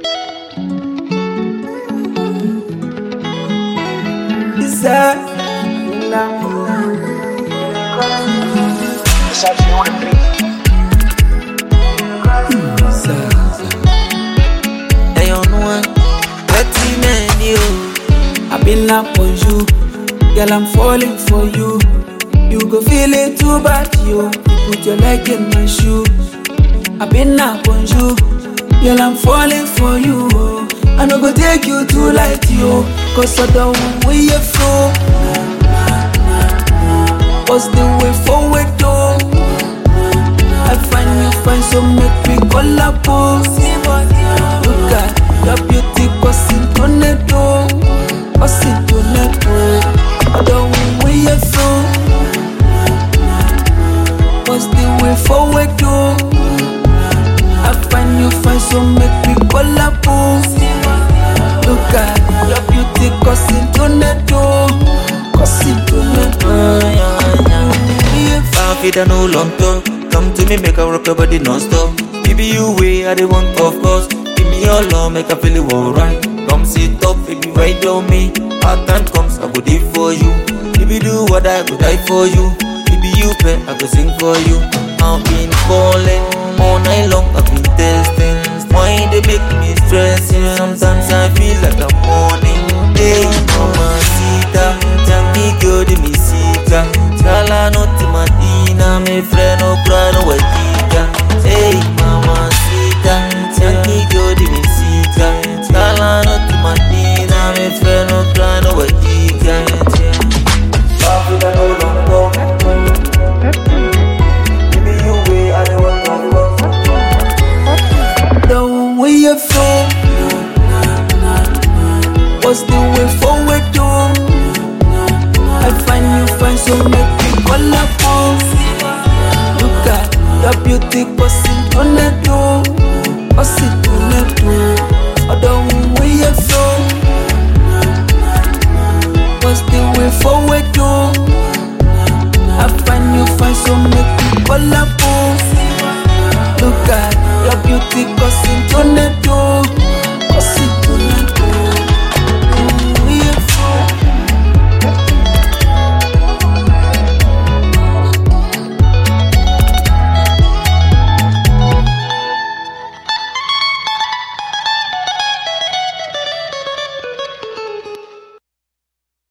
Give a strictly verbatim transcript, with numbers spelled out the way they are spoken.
Isa, Hey, on one, thirty men, yo. I've been up on you, girl. I'm falling for you. You go feel it too bad, yo. You put your leg in my shoe. I've been up on you, girl. I'm falling for you. Oh. I no go take you too light, yo. Cause I don't want where you flow. What's the way forward, though? I find you fine, so make me collabo. Look at your beauty, cause in tornado, cause in tornado. I don't want where you flow. What's the way forward, though? I find you fine, so make me collabo. Look at your beauty, cause in tornado, cause in tornado. If I no long talk, come to me, make a rock your body non-stop. Baby, you way, I don't want, of course. Give me your love, make I feel it alright. Come sit up, baby, right on me. Hard time comes, I go deep for you. Baby, do what I go die for you. Baby, you pay, I go sing for you. I've been calling all night long, I've been testing. Why they make me stressing? Sometimes I feel like I'm mourning. Hey, mama, sita, jangi girl, di mi sita. Chala no timatina, me friend no cry no wajita. Hey, mama, sita, jangi girl, di mi sita. Chala no timatina, me friend no cry no wajita. Africa no long talk. Give you way, I don't want no love. The way you flow, what's the way forward, though? I find you fine, so make me collabo. Look at your beauty, cause in tornado, cause in tornado. I don't want way you flow. What's the way forward, though? I find you fine, so make